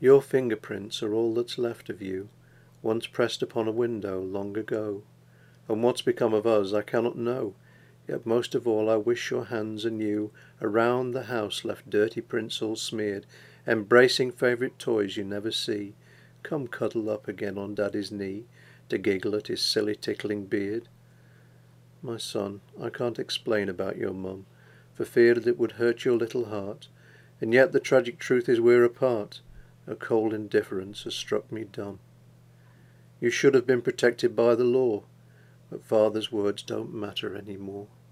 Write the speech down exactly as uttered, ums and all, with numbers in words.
Your fingerprints are all that's left of you, once pressed upon a window long ago, and what's become of us I cannot know, yet most of all I wish your hands and you around the house left dirty prints all smeared, embracing favourite toys you never see, come cuddle up again on Daddy's knee, to giggle at his silly tickling beard. My son, I can't explain about your mum, for fear that it would hurt your little heart, and yet the tragic truth is we're apart. A cold indifference has struck me dumb. You should have been protected by the law, but father's words don't matter any more.